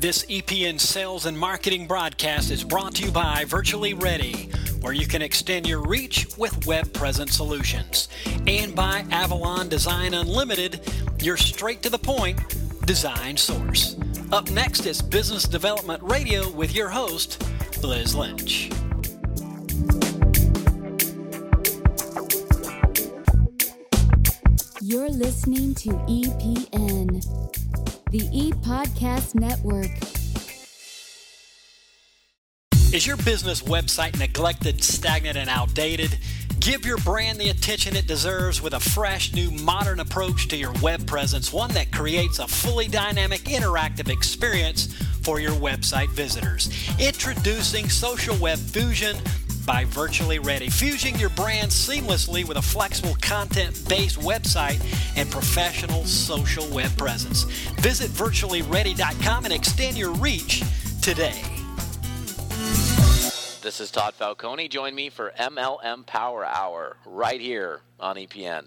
This EPN Sales and Marketing broadcast is brought to you by Virtually Ready, where you can extend your reach with web presence solutions, and by Avalon Design Unlimited, your straight-to-the-point design source. Up next is Business Development Radio with your host, Liz Lynch. You're listening to EPN, the E-Podcast Network. Is your business website neglected, stagnant, and outdated? Give your brand the attention it deserves with a fresh, new, modern approach to your web presence, one that creates a fully dynamic, interactive experience for your website visitors. Introducing Social Web Fusion by Virtually Ready, fusing your brand seamlessly with a flexible content-based website and professional social web presence. Visit virtuallyready.com and extend your reach today. This is Todd Falcone. Join me for MLM Power Hour right here on EPN.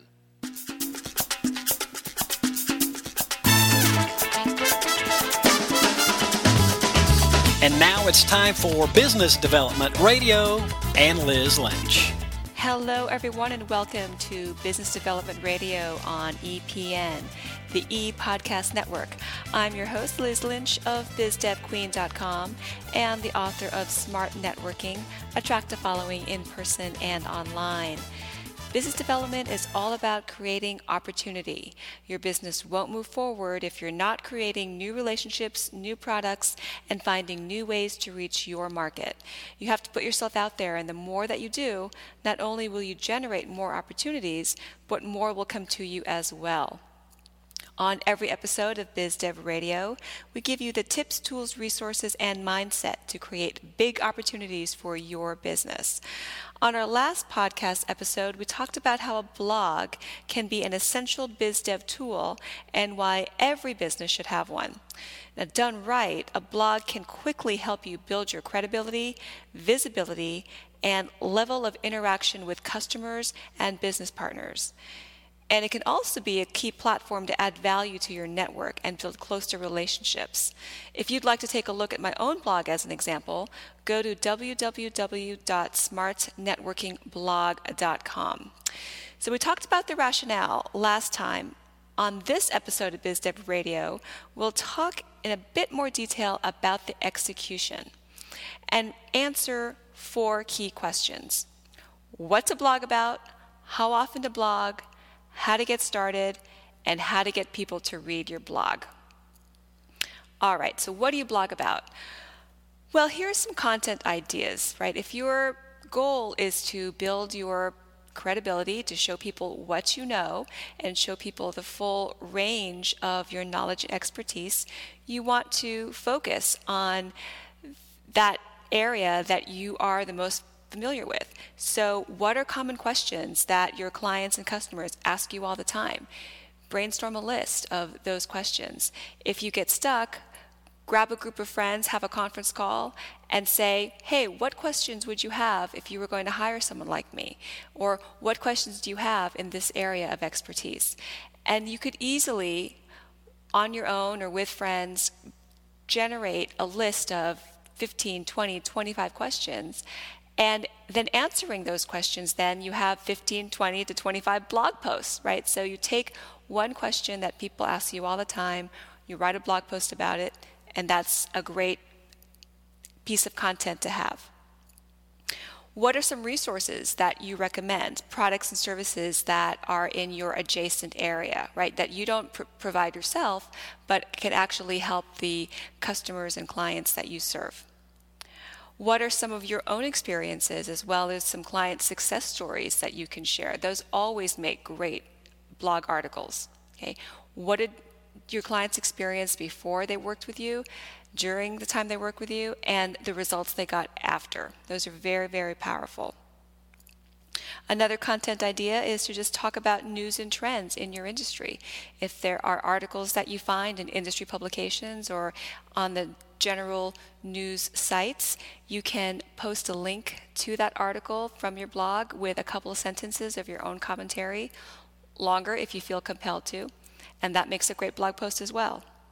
And now it's time for Business Development Radio and Liz Lynch. Hello, everyone, and welcome to Business Development Radio on EPN, the E-Podcast Network. I'm your host, Liz Lynch of BizDevQueen.com and the author of Smart Networking, Attract a Following in Person and Online. Business development is all about creating opportunity. Your business won't move forward if you're not creating new relationships, new products, and finding new ways to reach your market. You have to put yourself out there, and the more that you do, not only will you generate more opportunities, but more will come to you as well. On every episode of BizDev Radio, we give you the tips, tools, resources, and mindset to create big opportunities for your business. On our last podcast episode, we talked about how a blog can be an essential BizDev tool and why every business should have one. Now, done right, a blog can quickly help you build your credibility, visibility, and level of interaction with customers and business partners. And it can also be a key platform to add value to your network and build closer relationships. If you'd like to take a look at my own blog as an example, go to www.smartnetworkingblog.com. So we talked about the rationale last time. On this episode of BizDev Radio, we'll talk in a bit more detail about the execution and answer 4 key questions. What to blog about, how often to blog, how to get started, and how to get people to read your blog. All right, so what do you blog about? Well, here's some content ideas, right? If your goal is to build your credibility, to show people what you know, and show people the full range of your knowledge and expertise, you want to focus on that area that you are the most familiar with. So what are common questions that your clients and customers ask you all the time? Brainstorm a list of those questions. If you get stuck, grab a group of friends, have a conference call, and say, hey, what questions would you have if you were going to hire someone like me? Or what questions do you have in this area of expertise? And you could easily, on your own or with friends, generate a list of 15, 20, 25 questions. And then answering those questions, then you have 15, 20 to 25 blog posts, right? So you take one question that people ask you all the time, you write a blog post about it, and that's a great piece of content to have. What are some resources that you recommend, products and services that are in your adjacent area, right? That you don't provide yourself, but can actually help the customers and clients that you serve. What are some of your own experiences as well as some client success stories that you can share? Those always make great blog articles. Okay? What did your clients experience before they worked with you, during the time they worked with you, and the results they got after? Those are very, very powerful. Another content idea is to just talk about news and trends in your industry. If there are articles that you find in industry publications or on the general news sites, you can post a link to that article from your blog with a couple of sentences of your own commentary, longer if you feel compelled to, and that makes a great blog post as well.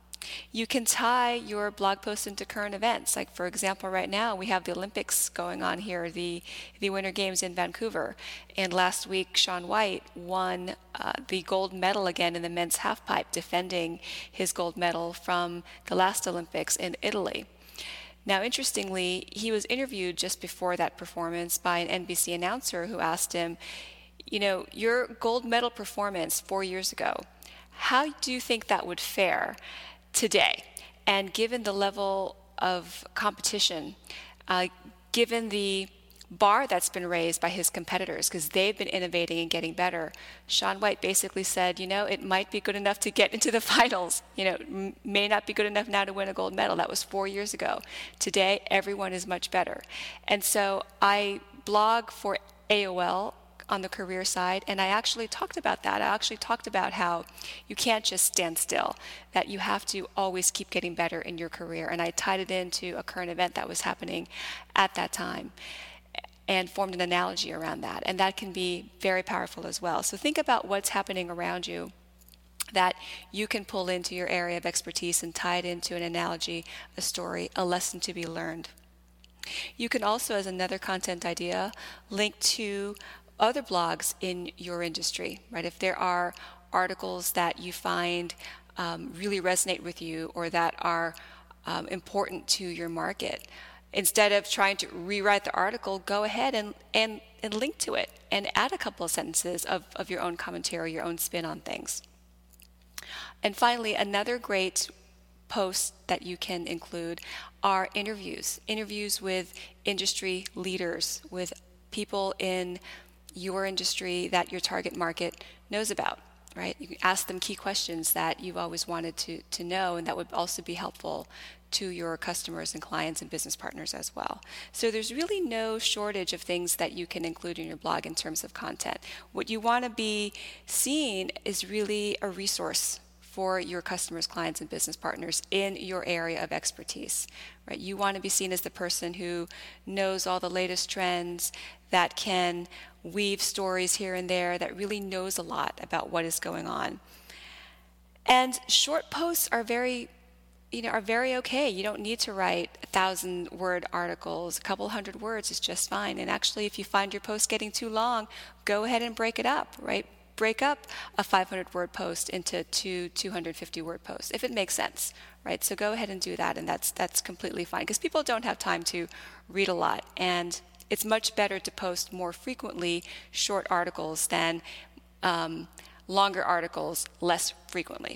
You can tie your blog post into current events. Like, for example, right now we have the Olympics going on here, the Winter Games in Vancouver. And last week, Shaun White won the gold medal again in the men's halfpipe, defending his gold medal from the last Olympics in Italy. Now, interestingly, he was interviewed just before that performance by an NBC announcer who asked him, you know, your gold medal performance 4 years ago, how do you think that would fare today? And given the level of competition, given the bar that's been raised by his competitors, because they've been innovating and getting better, Shaun White basically said, you know, it might be good enough to get into the finals. You know, may not be good enough now to win a gold medal. That was 4 years ago. Today, everyone is much better. And so I blog for AOL on the career side, and I actually talked about that. I actually talked about how you can't just stand still, that you have to always keep getting better in your career. And I tied it into a current event that was happening at that time and formed an analogy around that. And that can be very powerful as well. So think about what's happening around you that you can pull into your area of expertise and tie it into an analogy, a story, a lesson to be learned. You can also, as another content idea, link to other blogs in your industry, right? If there are articles that you find really resonate with you or that are important to your market, instead of trying to rewrite the article, go ahead and link to it and add a couple of sentences of your own commentary, your own spin on things. And finally, another great post that you can include are interviews with industry leaders, with people in your industry that your target market knows about, right? You can ask them key questions that you've always wanted to know, and that would also be helpful to your customers and clients and business partners as well. So there's really no shortage of things that you can include in your blog in terms of content. What you want to be seeing is really a resource for your customers, clients, and business partners in your area of expertise, right? You want to be seen as the person who knows all the latest trends, that can weave stories here and there, that really knows a lot about what is going on. And short posts are very okay. You don't need to write 1,000-word articles. A couple hundred words is just fine. And actually, if you find your post getting too long, go ahead and break it up, right? Break up a 500-word post into two 250-word posts, if it makes sense, right? So go ahead and do that, and that's completely fine, because people don't have time to read a lot, and it's much better to post more frequently short articles than longer articles less frequently.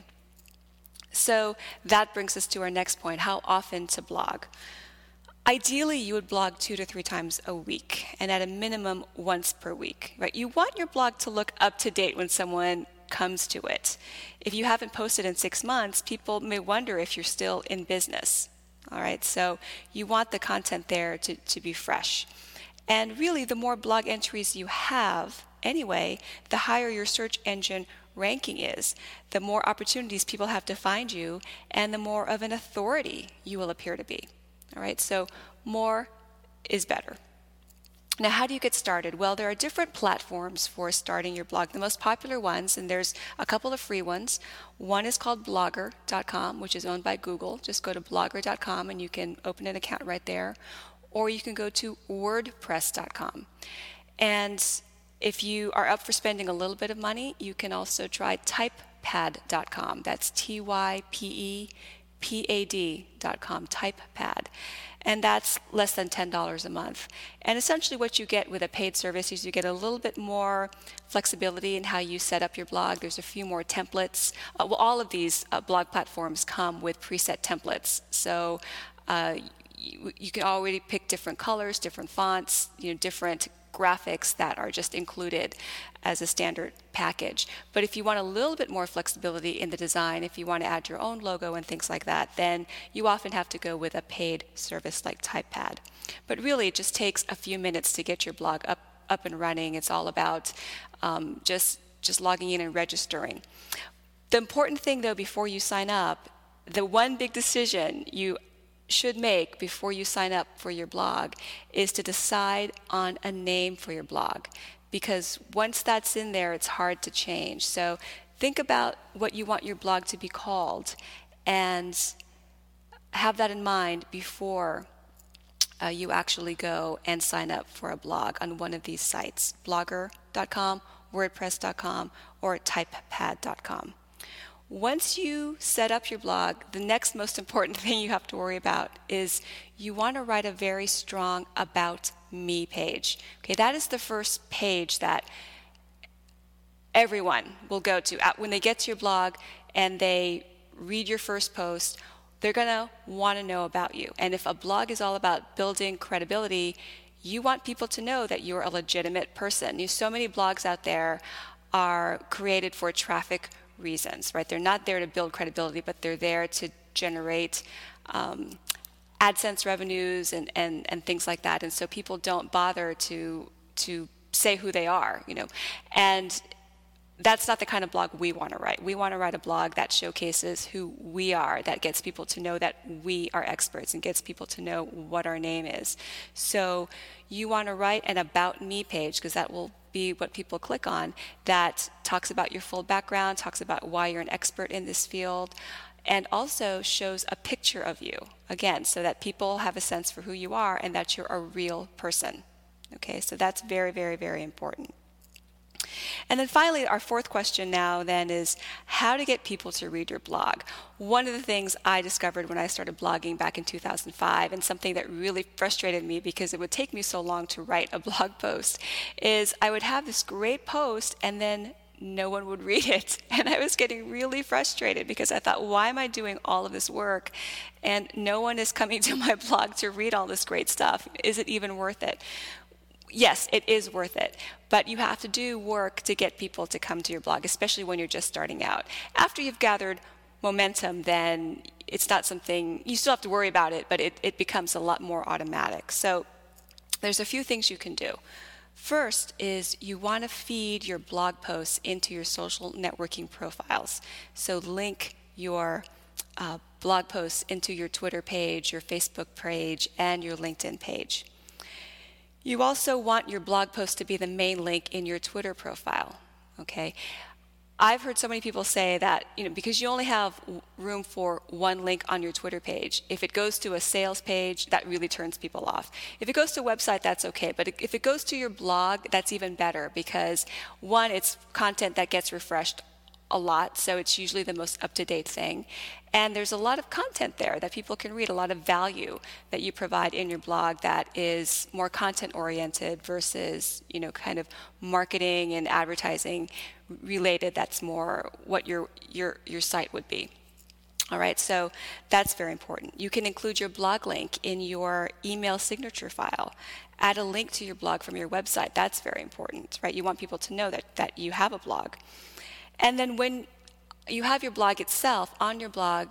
So that brings us to our next point, how often to blog. Ideally, you would blog 2 to 3 times a week, and at a minimum once per week, right? You want your blog to look up to date when someone comes to it. If you haven't posted in 6 months, people may wonder if you're still in business, all right? So you want the content there to be fresh. And really, the more blog entries you have anyway, the higher your search engine ranking is, the more opportunities people have to find you, and the more of an authority you will appear to be. All right, so more is better. Now, how do you get started? Well, there are different platforms for starting your blog. The most popular ones, and there's a couple of free ones. One is called Blogger.com, which is owned by Google. Just go to Blogger.com and you can open an account right there. Or you can go to WordPress.com. And if you are up for spending a little bit of money, you can also try Typepad.com. That's TYPEPAD.com, Typepad. And that's less than $10 a month. And essentially what you get with a paid service is you get a little bit more flexibility in how you set up your blog. There's a few more templates. All of these blog platforms come with preset templates. So you can already pick different colors, different fonts, different graphics that are just included as a standard package. But if you want a little bit more flexibility in the design, if you want to add your own logo and things like that, then you often have to go with a paid service like Typepad. But really, it just takes a few minutes to get your blog up and running. It's all about just logging in and registering. The important thing, though, before you sign up, the one big decision you should make before you sign up for your blog is to decide on a name for your blog, because once that's in there, it's hard to change. So think about what you want your blog to be called and have that in mind before you actually go and sign up for a blog on one of these sites, blogger.com, wordpress.com, or typepad.com. Once you set up your blog, the next most important thing you have to worry about is you want to write a very strong About Me page. Okay, that is the first page that everyone will go to. When they get to your blog and they read your first post, they're going to want to know about you. And if a blog is all about building credibility, you want people to know that you're a legitimate person. So many blogs out there are created for traffic reasons, right? They're not there to build credibility, but they're there to generate AdSense revenues and things like that. And so people don't bother to say who they are, And that's not the kind of blog we want to write. We want to write a blog that showcases who we are, that gets people to know that we are experts and gets people to know what our name is. So you want to write an About Me page, because that will be what people click on, that talks about your full background, talks about why you're an expert in this field, and also shows a picture of you, again, so that people have a sense for who you are and that you're a real person. Okay, so that's very, very, very important. And then finally, our fourth question now then is how to get people to read your blog. One of the things I discovered when I started blogging back in 2005, and something that really frustrated me because it would take me so long to write a blog post, is I would have this great post and then no one would read it. And I was getting really frustrated because I thought, why am I doing all of this work and no one is coming to my blog to read all this great stuff? Is it even worth it? Yes, it is worth it, but you have to do work to get people to come to your blog, especially when you're just starting out. After you've gathered momentum, then it's not something, you still have to worry about it, but it becomes a lot more automatic. So there's a few things you can do. First is you want to feed your blog posts into your social networking profiles. So link your blog posts into your Twitter page, your Facebook page, and your LinkedIn page. You also want your blog post to be the main link in your Twitter profile, okay? I've heard so many people say that, because you only have room for one link on your Twitter page, if it goes to a sales page, that really turns people off. If it goes to a website, that's okay. But if it goes to your blog, that's even better because, one, it's content that gets refreshed a lot, so it's usually the most up-to-date thing. And there's a lot of content there that people can read, a lot of value that you provide in your blog that is more content-oriented versus, kind of marketing and advertising related. That's more what your site would be. All right, so that's very important. You can include your blog link in your email signature file. Add a link to your blog from your website. That's very important, right? You want people to know that you have a blog. And then when you have your blog itself, on your blog,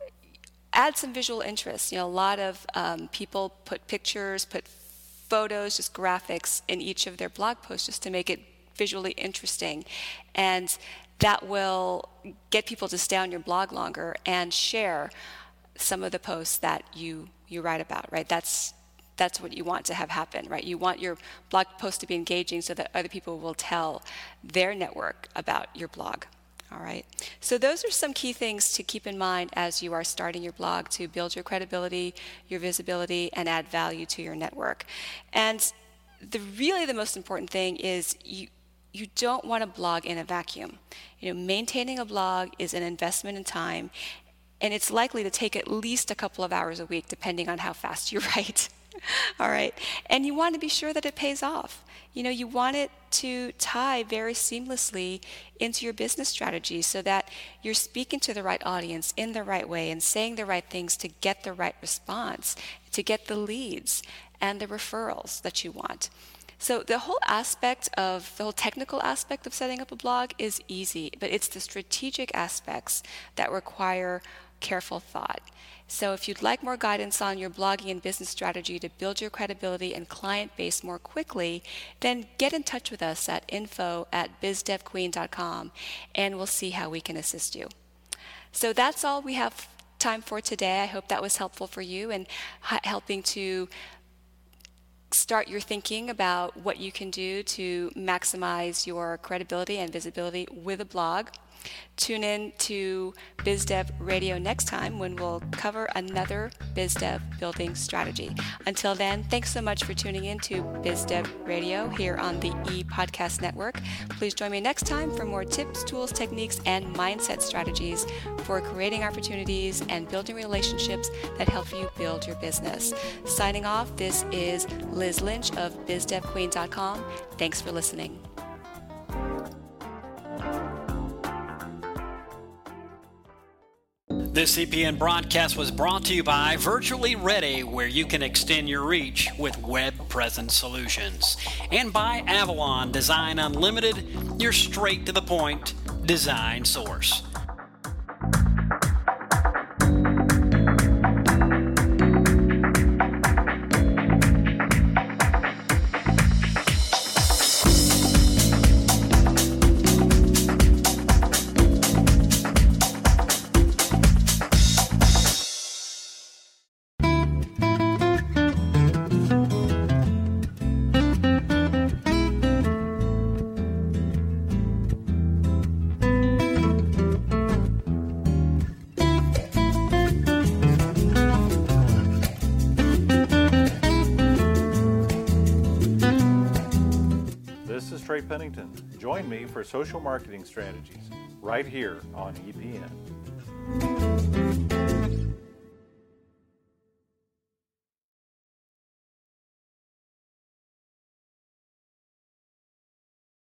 add some visual interest. A lot of people put pictures, put photos, just graphics in each of their blog posts just to make it visually interesting. And that will get people to stay on your blog longer and share some of the posts that you write about, right? That's what you want to have happen, right? You want your blog post to be engaging so that other people will tell their network about your blog, all right? So those are some key things to keep in mind as you are starting your blog to build your credibility, your visibility, and add value to your network. And really the most important thing is you don't want to blog in a vacuum. Maintaining a blog is an investment in time, and it's likely to take at least a couple of hours a week, depending on how fast you write. All right. And you want to be sure that it pays off. You want it to tie very seamlessly into your business strategy so that you're speaking to the right audience in the right way and saying the right things to get the right response, to get the leads and the referrals that you want. So the whole technical aspect of setting up a blog is easy, but it's the strategic aspects that require careful thought. So if you'd like more guidance on your blogging and business strategy to build your credibility and client base more quickly, then get in touch with us at info@bizdevqueen.com and we'll see how we can assist you. So that's all we have time for today. I hope that was helpful for you and helping to start your thinking about what you can do to maximize your credibility and visibility with a blog. Tune in to BizDev Radio next time when we'll cover another BizDev building strategy. Until then, thanks so much for tuning in to BizDev Radio here on the ePodcast Network. Please join me next time for more tips, tools, techniques, and mindset strategies for creating opportunities and building relationships that help you build your business. Signing off, this is Liz Lynch of BizDevQueen.com. Thanks for listening. This EPN broadcast was brought to you by Virtually Ready, where you can extend your reach with web presence solutions, and by Avalon Design Unlimited, your straight to the point design source. Trey Pennington. Join me for social marketing strategies right here on EPN.